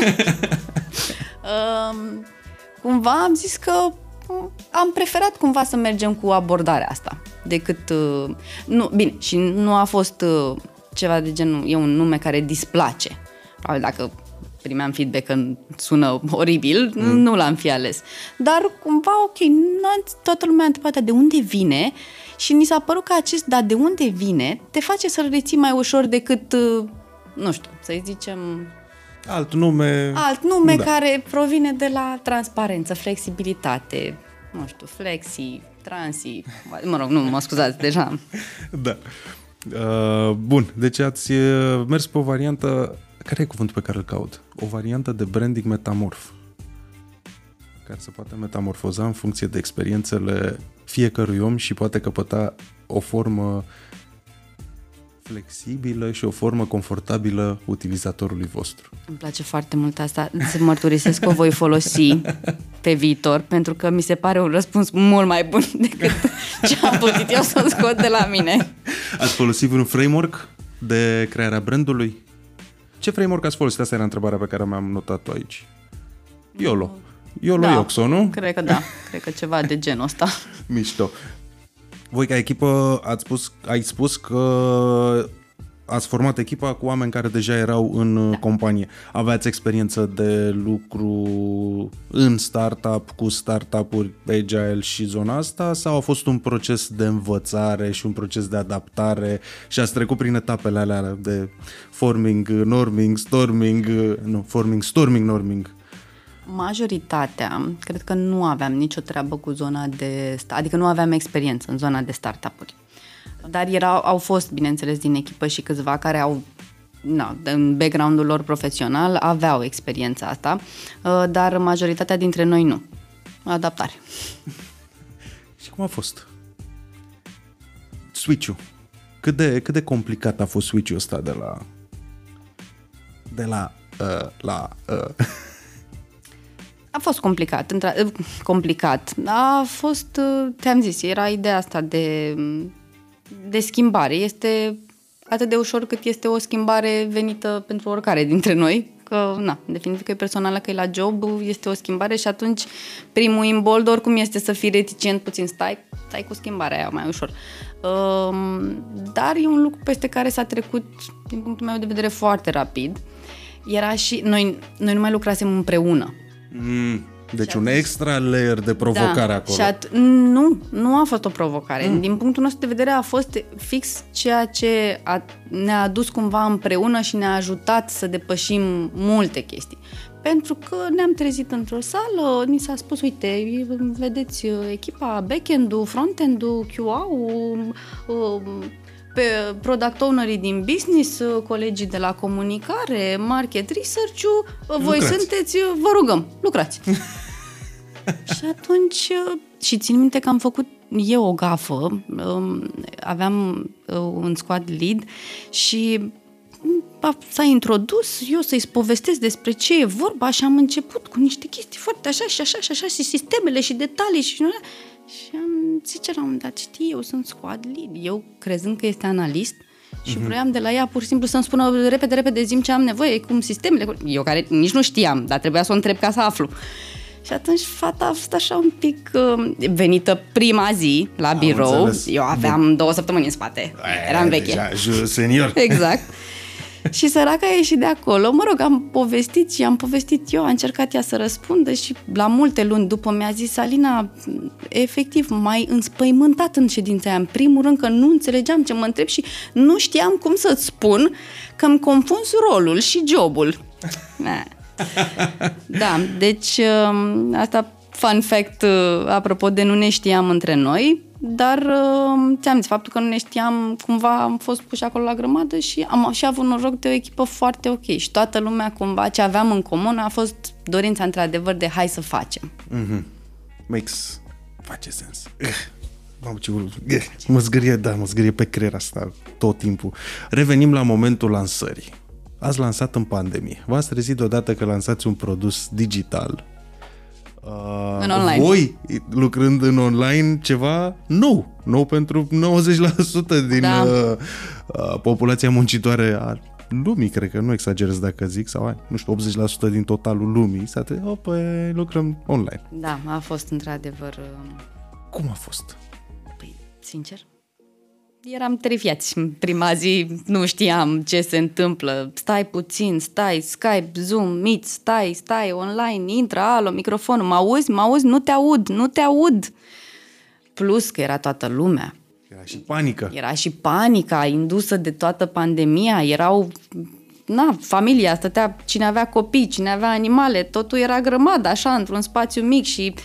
um, cumva am zis că am preferat cumva să mergem cu abordarea asta decât... Uh, nu, bine, și nu a fost uh, ceva de genul, e un nume care displace. Probabil dacă primeam feedback că sună oribil, mm. nu l-am fi ales. Dar cumva, ok, toată lumea a întrebat de unde vine și ni s-a părut că acest da, de unde vine te face să-l reții mai ușor decât, uh, nu știu, să-i zicem... Alt nume... Alt nume da. Care provine de la transparență, flexibilitate, nu știu, flexi, transi, mă rog, nu, mă scuzați, deja. Da. Uh, bun, deci ați mers pe o variantă, care e cuvântul pe care îl caut? O variantă de branding metamorf, care se poate metamorfoza în funcție de experiențele fiecărui om și poate căpăta o formă flexibilă și o formă confortabilă utilizatorului vostru. Îmi place foarte mult asta. Să mărturisesc că o voi folosi pe viitor, pentru că mi se pare un răspuns mult mai bun decât ce am putut eu să scot de la mine. Ați folosit un framework de crearea brandului? Ce framework ați folosit? Asta era întrebarea pe care mi-am notat-o aici. YOLO. YOLO da, Yoxo, nu? Cred că da. Cred că ceva de genul ăsta. Mișto. Voi ca echipă ați spus, ai spus că ați format echipa cu oameni care deja erau în da. companie. Aveați experiență de lucru în startup, cu startup-uri agile și zona asta, sau a fost un proces de învățare și un proces de adaptare și ați trecut prin etapele alea de forming, norming, storming, nu, forming, storming, norming? Majoritatea, cred că nu aveam nicio treabă cu zona de... Adică nu aveam experiență în zona de startup-uri. Dar erau, au fost, bineînțeles, din echipă și câțiva care au, na, în background-ul lor profesional, aveau experiența asta, dar majoritatea dintre noi nu. Adaptare. Și cum a fost? Switch-ul. Cât de, cât de complicat a fost switch-ul ăsta de la... De la... Uh, la... Uh. A fost complicat, între... complicat. A fost, te-am zis, era ideea asta de, de schimbare. Este atât de ușor cât este o schimbare venită pentru oricare dintre noi, că, na, definitiv că e personală, că e la job, este o schimbare și atunci primul imbold oricum este să fii reticent, puțin stai, stai cu schimbarea aia mai ușor. Dar e un lucru peste care s-a trecut, din punctul meu de vedere, foarte rapid. Era și, noi, noi nu mai lucrasem împreună. Mm, deci și un atunci, extra layer de provocare da, acolo. Și at- nu, nu a fost o provocare. Mm. Din punctul nostru de vedere a fost fix ceea ce a, ne-a adus cumva împreună și ne-a ajutat să depășim multe chestii. Pentru că ne-am trezit într-o sală, ni s-a spus, uite, vedeți echipa back-end-ul, front-end-ul, Q A-ul, pe product ownerii din business, colegii de la comunicare, market research-ul, voi lucrați. Sunteți, vă rugăm, lucrați. Și atunci, și țin minte că am făcut eu o gafă, aveam un squad lead și s-a introdus, eu să-i povestesc despre ce e vorba și am început cu niște chestii foarte așa și așa și așa și sistemele și detalii și... Și am zice la un dat, știi, eu sunt squad lead, eu crezând că este analist Și mm-hmm. vroiam de la ea pur și simplu să-mi spună repede, repede, zi-mi ce am nevoie, cum sistemele. Eu care nici nu știam, dar trebuia să o întreb ca să aflu. Și atunci fata a fost așa un pic uh, venită prima zi la am birou. Înțeles. Eu aveam Bun. două săptămâni în spate. Aia, eram veche. Deja, senior. Exact. Și săraca a ieșit de acolo. Mă rog, am povestit și am povestit eu, a încercat ea să răspundă și la multe luni după mi-a zis: Alina, efectiv, m-ai înspăimântat în ședința aia. În primul rând că nu înțelegeam ce mă întreb și nu știam cum să-ți spun că îmi confunzi rolul și jobul. Da, deci asta, fun fact, apropo de nu ne știam între noi, dar ți-am zis, faptul că nu ne știam, cumva am fost puși acolo la grămadă și am și avut noroc de o echipă foarte ok și toată lumea, cumva, ce aveam în comun a fost dorința, într-adevăr, de hai să facem. Mm-hmm. Makes... face sens. Mamă, ce mă zgârie, da, mă zgârie pe creier asta tot timpul. Revenim la momentul lansării. Ați lansat în pandemie. V-ați trezit deodată că lansați un produs digital. Uh, în online. Voi, lucrând în online, ceva nou. Nou pentru nouăzeci la sută din da. uh, uh, populația muncitoare a lumii, cred că nu exagerez dacă zic, sau nu știu, optzeci la sută din totalul lumii. S-a trezit, oh, păi, lucrăm online. Da, a fost într-adevăr... Uh... Cum a fost? Păi, sincer... Eram terifiați în prima zi, nu știam ce se întâmplă. Stai puțin, stai, Skype, Zoom, Meet, stai, stai, online, intră, alo, microfonul, mă auzi, mă auzi, nu te aud, nu te aud. Plus că era toată lumea. Era și panică. Era și panica indusă de toată pandemia, erau... Na, familia stătea, cine avea copii, cine avea animale, totul era grămadă, așa, într-un spațiu mic și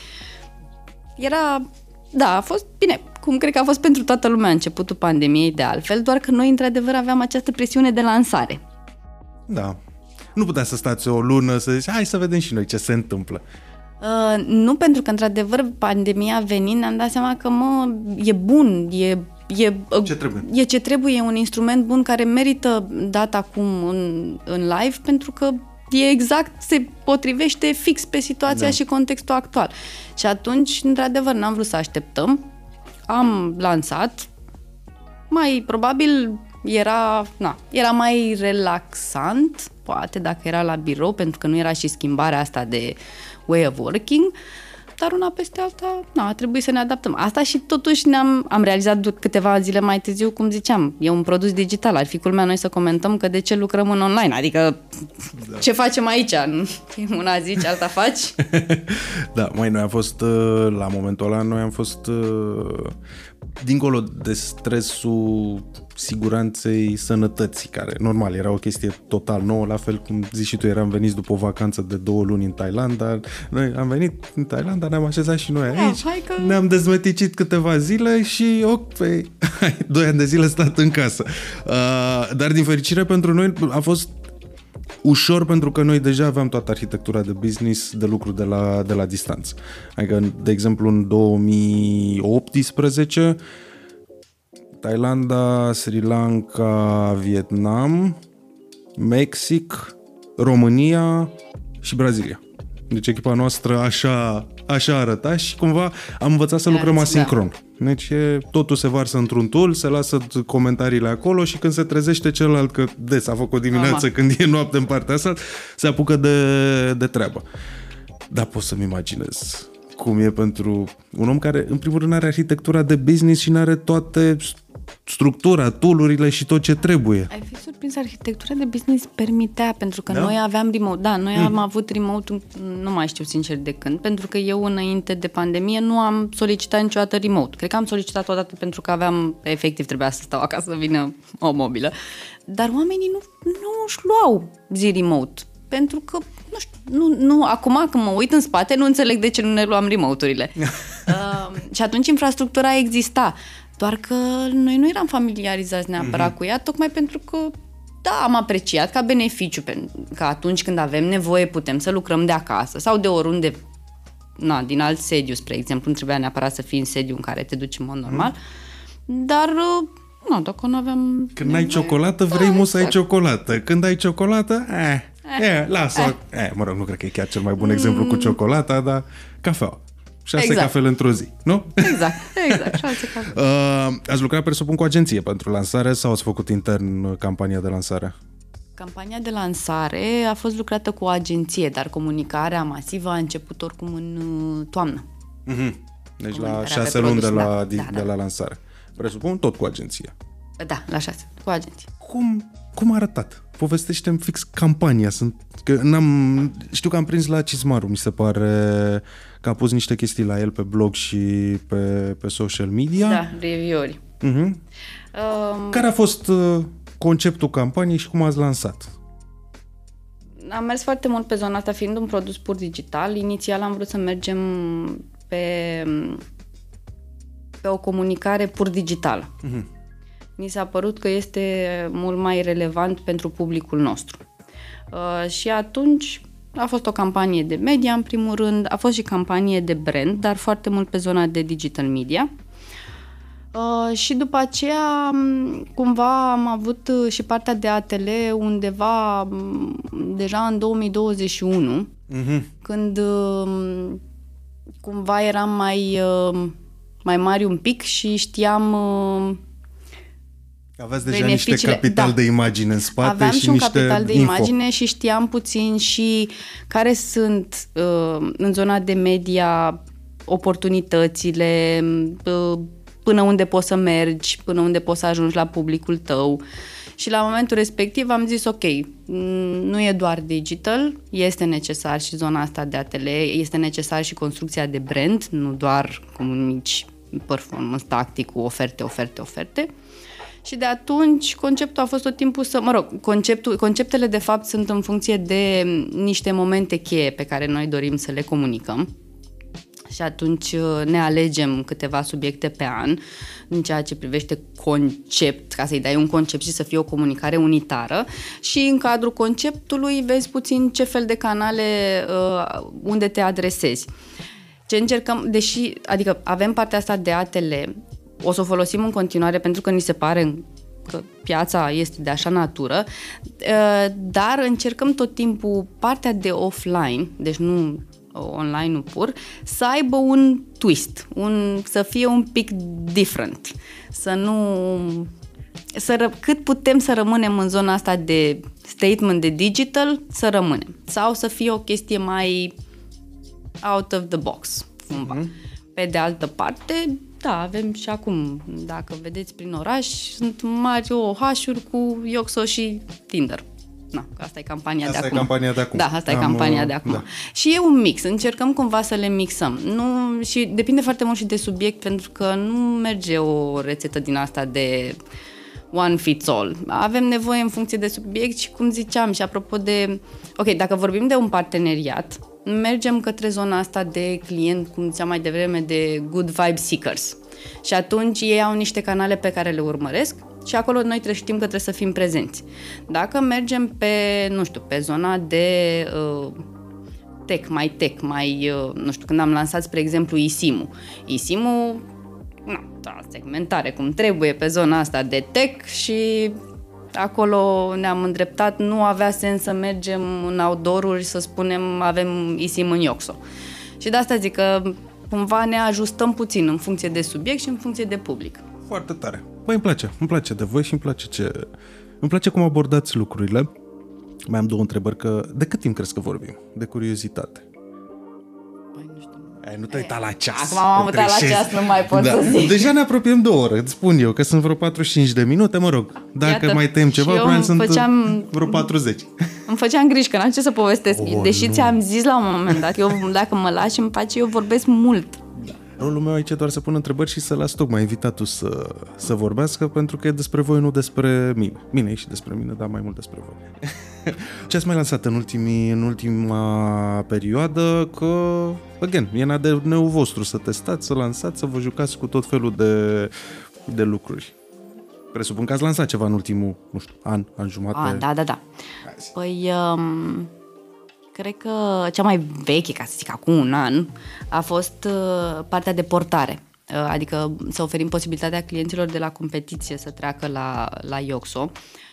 era... Da, a fost bine, cum cred că a fost pentru toată lumea începutul pandemiei de altfel, doar că noi într-adevăr aveam această presiune de lansare. Da. Nu putea să stați o lună să zici, hai să vedem și noi ce se întâmplă. Uh, nu, pentru că într-adevăr pandemia venind ne-am dat seama că mă, e bun, e, e, ce trebuie. e ce trebuie, e un instrument bun care merită dat acum în, în live, pentru că e exact, se potrivește fix pe situația da. și contextul actual. Și atunci, într-adevăr, n-am vrut să așteptăm. Am lansat. Mai probabil era, na, era mai relaxant, poate dacă era la birou, pentru că nu era și schimbarea asta de way of working, dar una peste alta, na, a trebuit să ne adaptăm. Asta și totuși ne-am am realizat câteva zile mai târziu, cum ziceam, e un produs digital, ar fi culmea noi să comentăm că de ce lucrăm în online, adică da. ce facem aici? Una zici, alta faci? Da, mai noi am fost, la momentul ăla, noi am fost dincolo de stresul siguranței sănătății, care normal era o chestie total nouă, la fel cum zici și tu, eram veniți după o vacanță de două luni în Thailanda, noi am venit în Thailanda, ne-am așezat și noi aici, da, că... ne-am dezmeticit câteva zile și ok, pe... doi ani de zile stat în casă. Uh, dar din fericire pentru noi a fost ușor, pentru că noi deja aveam toată arhitectura de business de lucru de la, de la distanță. Adică, de exemplu, în două mii optsprezece Thailanda, Sri Lanka, Vietnam, Mexic, România și Brazilia. Deci echipa noastră așa, așa arăta și cumva am învățat să lucrăm asincron. Deci totul se varsă într-un tool, se lasă comentariile acolo și când se trezește celălalt, că des a făcut o dimineață, Aha. când e noapte în partea asta, se apucă de, de treabă. Dar pot să-mi imaginez cum e pentru un om care, în primul rând, are arhitectura de business și n-are toate structura, tool-urile și tot ce trebuie. Ai fi surprins, arhitectura de business permitea, pentru că da? noi aveam remote. Da, noi mm. am avut remote, nu mai știu sincer de când, pentru că eu înainte de pandemie nu am solicitat niciodată remote. Cred că am solicitat odată pentru că aveam, efectiv trebuia să stau acasă să vină o mobilă. Dar oamenii nu, nu își luau zi remote. Pentru că, nu știu, nu, nu, acum când mă uit în spate, nu înțeleg de ce nu ne luam remote-urile. uh, și atunci infrastructura exista. Doar că noi nu eram familiarizați neapărat mm-hmm. cu ea, tocmai pentru că, da, am apreciat ca beneficiu, că atunci când avem nevoie putem să lucrăm de acasă sau de oriunde, na, din alt sediu, spre exemplu, nu trebuia neapărat să fii în sediu în care te duci în mod normal, mm. dar, nu, dacă nu aveam Când nevoie, ai ciocolată, vrei da, mult să exact. ai ciocolată. Când ai ciocolată, eh, eh, eh lasă. Eh. Eh, mă rog, nu cred că e chiar cel mai bun exemplu mm. cu ciocolata, dar cafea. șase exact. cafele într-o zi, nu? Exact, exact, șase cafele. Uh, ați lucrat, presupun, cu agenție pentru lansare sau ați făcut intern campania de lansare? Campania de lansare a fost lucrată cu o agenție, dar comunicarea masivă a început oricum în toamnă. Mm-hmm. Deci la șase luni de la, da, de, da, de la lansare. Presupun tot cu agenție. Da, la șase, cu agenție. Cum, cum a arătat? Povestește-mi fix campania. Sunt, că n-am, știu că am prins la Cizmaru, mi se pare că a pus niște chestii la el pe blog și pe, pe social media. Da, review-uri. Mm-hmm. Um, Care a fost uh, conceptul campaniei și cum ați lansat? Am mers foarte mult pe zona asta, fiind un produs pur digital. Inițial am vrut să mergem pe, pe o comunicare pur digitală. Mm-hmm. Mi s-a părut că este mult mai relevant pentru publicul nostru. Uh, și atunci a fost o campanie de media, în primul rând, a fost și campanie de brand, dar foarte mult pe zona de digital media. Uh, și după aceea, cumva, am avut și partea de A T L undeva deja în două mii douăzeci și unu, mm-hmm. când uh, cumva eram mai, uh, mai mari un pic și știam... Uh, Aveați deja niște capital da. de imagine în spate. Aveam și, și un niște capital de info. imagine și știam puțin și care sunt uh, în zona de media oportunitățile, uh, până unde poți să mergi, până unde poți să ajungi la publicul tău. Și la momentul respectiv am zis ok, nu e doar digital, este necesar și zona asta de A T L, este necesar și construcția de brand, nu doar comunici performance tactic cu oferte, oferte, oferte. Și de atunci conceptul a fost tot timpul să, mă rog, conceptul, conceptele de fapt sunt în funcție de niște momente cheie pe care noi dorim să le comunicăm. Și atunci ne alegem câteva subiecte pe an în ceea ce privește concept, ca să-i dai un concept și să fie o comunicare unitară, și în cadrul conceptului vezi puțin ce fel de canale uh, unde te adresezi. Ce încercăm, deși, adică avem partea asta de A T L, o să o folosim în continuare pentru că ni se pare că piața este de așa natură, dar încercăm tot timpul partea de offline, deci nu online-ul pur, să aibă un twist, un, să fie un pic different, să nu... Să ră, cât putem să rămânem în zona asta de statement de digital, să rămânem. Sau să fie o chestie mai out of the box, cumva. Mm-hmm. Pe de altă parte, da, avem și acum, dacă vedeți prin oraș, sunt mari O H-uri cu Yoxo și Tinder. Na, asta e campania asta de e acum. campania de acum. Da, asta Am, e campania de acum. Da. Și e un mix, încercăm cumva să le mixăm. Nu, și depinde foarte mult și de subiect, pentru că nu merge o rețetă din asta de one fits all. Avem nevoie în funcție de subiect și, cum ziceam, și apropo de... Ok, dacă vorbim de un parteneriat, mergem către zona asta de client, cum ziceam mai devreme, de good vibe seekers. Și atunci ei au niște canale pe care le urmăresc și acolo noi trebuie, știm că trebuie să fim prezenți. Dacă mergem pe, nu știu, pe zona de uh, tech, mai tech, mai, uh, nu știu, când am lansat, spre exemplu, eSIM-ul. eSIM-ul, na, da, segmentare cum trebuie pe zona asta de tech și acolo ne-am îndreptat, nu avea sens să mergem în outdoor-uri să spunem avem eSIM în Yoxo. Și de asta zic că cumva ne ajustăm puțin în funcție de subiect și în funcție de public. Foarte tare. Băi, îmi place. Îmi place de voi și îmi place ce... Îmi place cum abordați lucrurile. Mai am două întrebări. Că... De cât timp crezi că vorbim? De curiozitate. Păi, nu știu. Ai, nu te-ai uitat la ceas. Acum am uitat la ceas, nu mai pot da. să zic. Deja ne apropiem de o oră. Îți spun eu că sunt vreo patruzeci și cinci de minute. Mă rog, dacă Iată. mai tăiem ceva, probabil sunt făceam... vreo patruzeci. Îmi făceam griji că n-am ce să povestesc. Oh, Deși nu. ți-am zis la un moment dat, eu, dacă mă lași în pace, eu vorbesc mult. Rolul meu aici e doar să pun întrebări și să las tocmai invitatul să, să vorbească, pentru că e despre voi, nu despre mine. Bine, e și despre mine, dar mai mult despre voi. Ce ați mai lansat în, ultimii, în ultima perioadă? Că, again, e în A D N-ul vostru să testați, să lansați, să vă jucați cu tot felul de, de lucruri. Presupun că ați lansat ceva în ultimul, nu știu, an, an jumate. A, da, da, da. Păi... Um... Cred că cea mai veche, ca să zic, acum un an, a fost uh, partea de portare. Uh, adică să oferim posibilitatea clienților de la competiție să treacă la, la Yoxo.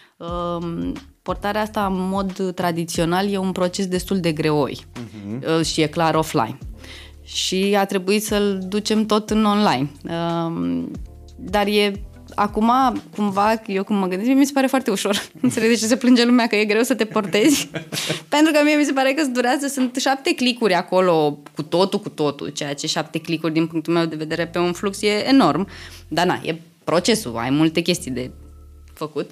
Uh, portarea asta, în mod tradițional, e un proces destul de greoi uh-huh. uh, și e clar offline. și a trebuit să-l ducem tot în online. Dar e acum, cumva, eu cum mă gândesc, mi se pare foarte ușor. Înțeleg de ce se plânge lumea că e greu să te portezi. Pentru că mie mi se pare că îți durează, sunt șapte clicuri acolo, cu totul, cu totul, ceea ce șapte clicuri din punctul meu de vedere pe un flux e enorm. Dar na, e procesul, ai multe chestii de făcut.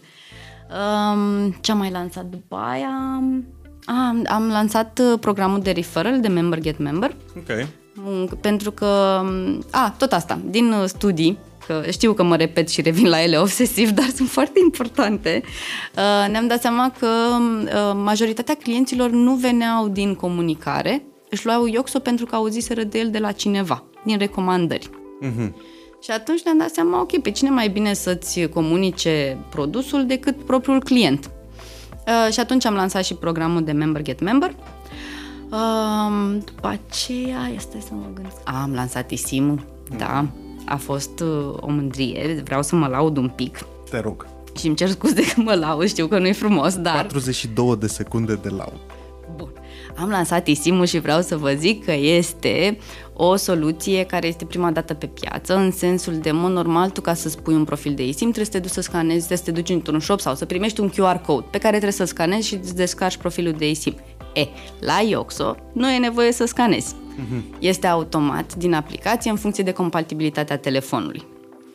Um, ce am mai lansat după aia? Ah, am lansat programul de referral, de Member Get Member. Ok. Pentru că, a, tot asta, din studii, că știu că mă repet și revin la ele obsesiv, dar sunt foarte importante, ne-am dat seama că majoritatea clienților nu veneau din comunicare, își luau Yoxo pentru că auziseră de el de la cineva, din recomandări. Uh-huh. Și atunci ne-am dat seama, ok, pe cine mai bine să-ți comunice produsul decât propriul client. Și atunci am lansat și programul de Member Get Member. Um, după aceea, este să mă gândesc. Am lansat eSIM-ul, mm. da, a fost uh, o mândrie, vreau să mă laud un pic. Te rog. Și îmi cer scuze că mă laud, știu că nu-i frumos, dar... patruzeci și două de secunde de laud. Bun. Am lansat eSIM-ul și vreau să vă zic că este o soluție care este prima dată pe piață, în sensul de, mod normal, tu ca să-ți pui un profil de eSIM trebuie să te duci să scanezi, trebuie să te duci într-un shop sau să primești un Q R code pe care trebuie să scanezi și îți descarci profilul de eSIM. E, la Yoxo nu e nevoie să scanezi. Uh-huh. Este automat din aplicație în funcție de compatibilitatea telefonului.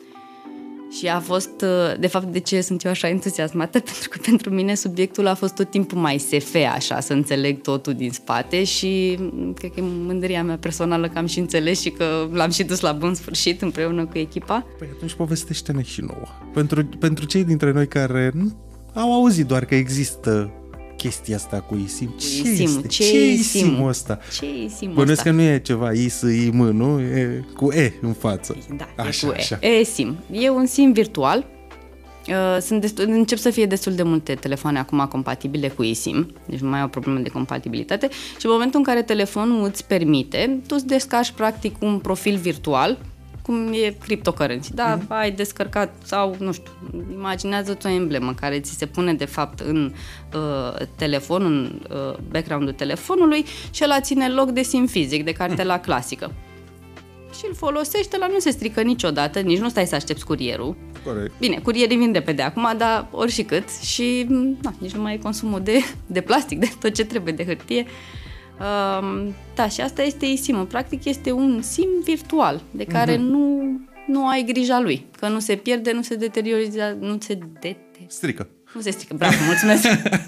Și a fost, de fapt, de ce sunt eu așa entuziasmată? Pentru că pentru mine subiectul a fost tot timpul mai S F, așa, să înțeleg totul din spate și cred că e mândria mea personală că am și înțeles și că l-am și dus la bun sfârșit împreună cu echipa. Păi atunci povestește-ne și nouă. Pentru, pentru cei dintre noi care au auzit doar că există chestia asta cu eSIM. Ce eSIM, este? Ce, ce eSIM-ul ăsta? Ce eSIM-ul Bănuiesc ăsta? că nu e ceva I S I M, nu? E cu E în față. Da, așa, e cu așa. E. eSIM. E un SIM virtual. Sunt destul, încep să fie destul de multe telefoane acum compatibile cu eSIM, deci nu mai au probleme de compatibilitate și în momentul în care telefonul îți permite, tu îți descarci practic un profil virtual, cum e cryptocurrency, da, mm-hmm. ai descărcat sau, nu știu, imaginează-ți o emblemă care ți se pune de fapt în uh, telefon, în uh, background-ul telefonului și ăla ține loc de SIM fizic, de cartela mm. clasică. Și îl folosești, ăla nu se strică niciodată, nici nu stai să aștepți curierul. Corect. Bine, curierii vin repede acum, dar oricât și na, nici nu mai e consumul de, de plastic, de tot ce trebuie, de hârtie. Um, da, și asta este eSIM-ul. Practic este un SIM virtual de care uh-huh. nu, nu ai grija lui, că nu se pierde, nu se deteriorizează, nu se dete... strică. Nu se strică, bravo, mulțumesc!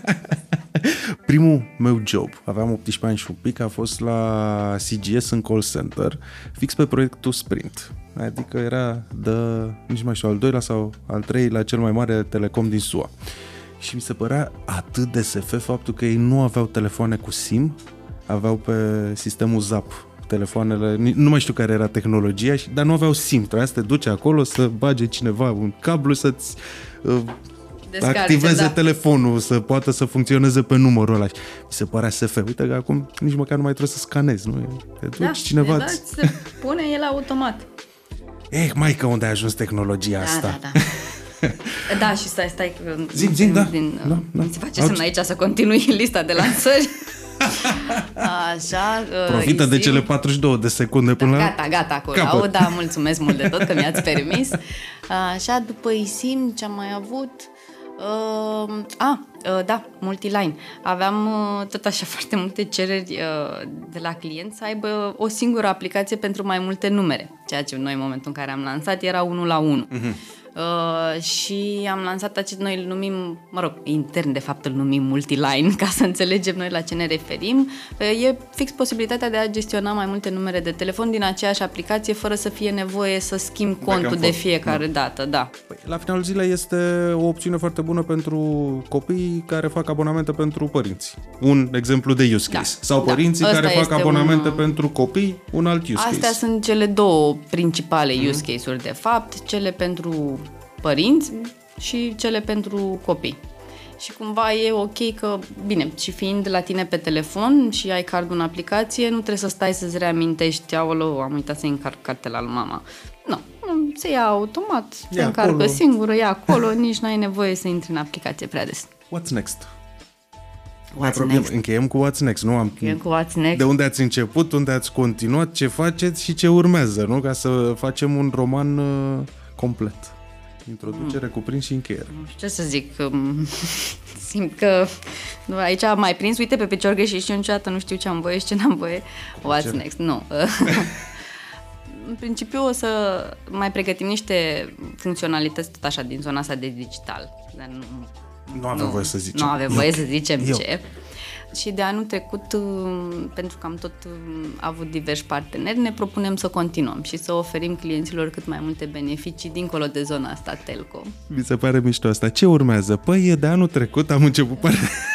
Primul meu job, aveam optsprezece ani și un pic, a fost la C G S în call center, fix pe proiectul Sprint. Adică era de, nici mai știu, al doilea sau al treilea cel mai mare telecom din S U A. Și mi se părea atât de S F faptul că ei nu aveau telefoane cu SIM, aveau pe sistemul Zap telefoanele, nu mai știu care era tehnologia, dar nu aveau SIM, trebuia să te duci acolo să bage cineva un cablu să-ți uh, Descarce, activeze da. telefonul, să poată să funcționeze pe numărul ăla. Mi se părea S F. Uite că acum nici măcar nu mai trebuie să scanezi, nu? Te duci, da, cineva... Da, se pune el automat. Eh, mai că unde a ajuns tehnologia da, asta? Da, da. Da, și stai, stai că zim, zim, da. din, da, da. se face semn aici să continui lista de lansări. Așa, profită de cele patruzeci și două de secunde până da, la gata, gata, acolo. Au, da, mulțumesc mult de tot că mi-ați permis. Așa, după eSIM, ce am mai avut? Uh, a, uh, da, multiline. Aveam uh, tot așa foarte multe cereri uh, de la client să aibă o singură aplicație pentru mai multe numere. Ceea ce noi în momentul în care am lansat era unul la unul. Uh-huh. Uh, și am lansat acest, noi îl numim, mă rog, intern de fapt îl numim multiline, ca să înțelegem noi la ce ne referim. Uh, e fix posibilitatea de a gestiona mai multe numere de telefon din aceeași aplicație fără să fie nevoie să schimb contul de fiecare da. dată, da. Păi, la finalul zilei este o opțiune foarte bună pentru copii care fac abonamente pentru părinți. Un exemplu de use case. Da. Sau părinții da. care fac abonamente un... pentru copii, un alt use Astea case. Astea sunt cele două principale mm-hmm. use case-uri de fapt, cele pentru părinți și cele pentru copii. Și cumva e ok că, bine, și fiind la tine pe telefon și ai cardul în aplicație, nu trebuie să stai să-ți reamintești, aoleu, am uitat să încarc cartela lui mama. Nu, se ia automat, se ia încarcă acolo. Singură, e acolo, nici n-ai nevoie să intri în aplicație prea des. What's next? What's next? Încheiem cu What's Next, nu? Am, Încheiem cu What's Next. De unde ați început, unde ați continuat, ce faceți și ce urmează, nu? Ca să facem un roman uh, complet. Introducere, mm. cuprins și încheiere. Nu știu ce să zic. Simt că aici am mai prins, uite, pe picior greșit și eu niciodată nu știu ce am voie și ce n-am voie. What's ce? Next? Nu. În principiu o să mai pregătim niște funcționalități tot așa din zona asta de digital. Dar nu, nu avem nu, voie să zicem. Nu avem eu, voie să zicem eu. ce. Și de anul trecut, pentru că am tot avut diversi parteneri, ne propunem să continuăm și să oferim clienților cât mai multe beneficii dincolo de zona asta telco. Mi se pare mișto asta. Ce urmează? Păi de anul trecut am început... Pare...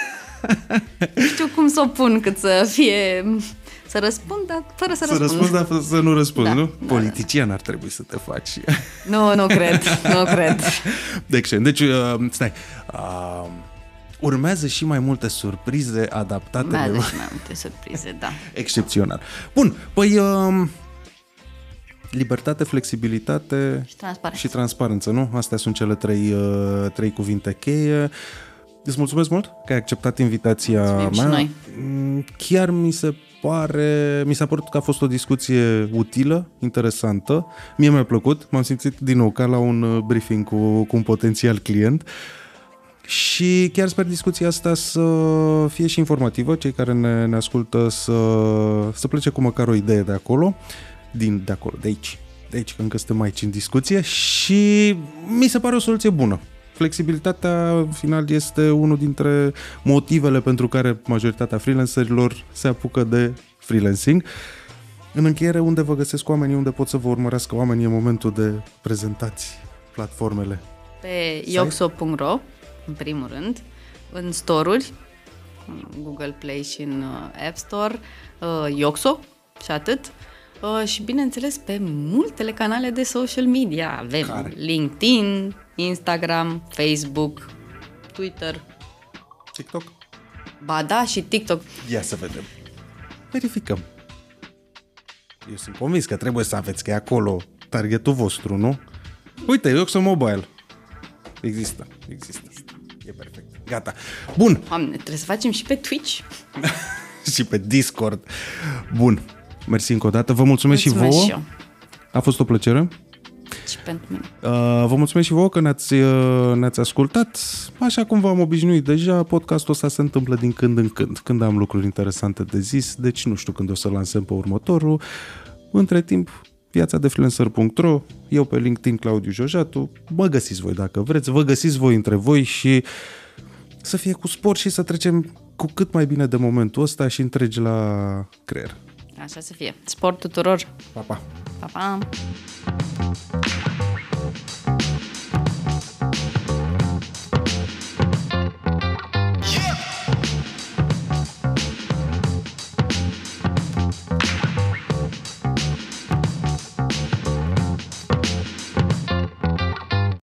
Nu știu cum să o pun cât să fie... Să răspund, dar fără să, să răspund. Să răspund, dar să nu răspund, da, nu? Da, Politician da. Ar trebui să te faci. Nu, nu cred, nu cred. Deci, deci uh, stai... Uh... Urmează și mai multe surprize adaptate. Urmează și mai multe surprize, da. Excepțional. Bun, păi uh, libertate, flexibilitate și transparență. și transparență, nu? Astea sunt cele trei, uh, trei cuvinte cheie. Îți mulțumesc mult că ai acceptat invitația Mulțumim mea. Și noi. Chiar mi se pare, mi s-a părut că a fost o discuție utilă, interesantă. Mie mi-a plăcut, m-am simțit din nou ca la un briefing cu, cu un potențial client. Și chiar sper discuția asta să fie și informativă, cei care ne, ne ascultă să, să plece cu măcar o idee de acolo, din, de acolo, de aici, de aici, că încă suntem aici în discuție și mi se pare o soluție bună. Flexibilitatea, în final, este unul dintre motivele pentru care majoritatea freelancerilor se apucă de freelancing. În încheiere, unde vă găsesc oamenii, unde pot să vă urmărească oamenii în momentul de prezentați platformele? Pe yoxo punct ro, în primul rând, în store-uri, Google Play și în App Store, Yoxo și atât. Și bineînțeles pe multele canale de social media. Avem care? LinkedIn, Instagram, Facebook, Twitter, TikTok. Ba da, și TikTok. Ia să vedem. Verificăm. Eu sunt convins că trebuie să aveți, că e acolo targetul vostru, nu? Uite, Yoxo Mobile. Există, există. E perfect. Gata. Bun. Doamne, trebuie să facem și pe Twitch. Și pe Discord. Bun. Mersi încă o dată. Vă mulțumesc, mulțumesc și vouă. Și eu. A fost o plăcere. Și pentru mine. Uh, vă mulțumesc și vouă că ne-ați, uh, ne-ați ascultat. Așa cum v-am obișnuit deja, podcastul ăsta se întâmplă din când în când. Când am lucruri interesante de zis, deci nu știu când o să lansăm pe următorul. Între timp, viața de freelancer punct ro, eu pe LinkedIn Claudiu Jojatu, mă găsiți voi dacă vreți, vă găsiți voi între voi și să fie cu spor și să trecem cu cât mai bine de momentul ăsta și întregi la creier. Așa să fie. Sport tuturor! Pa, pa! Pa, pa!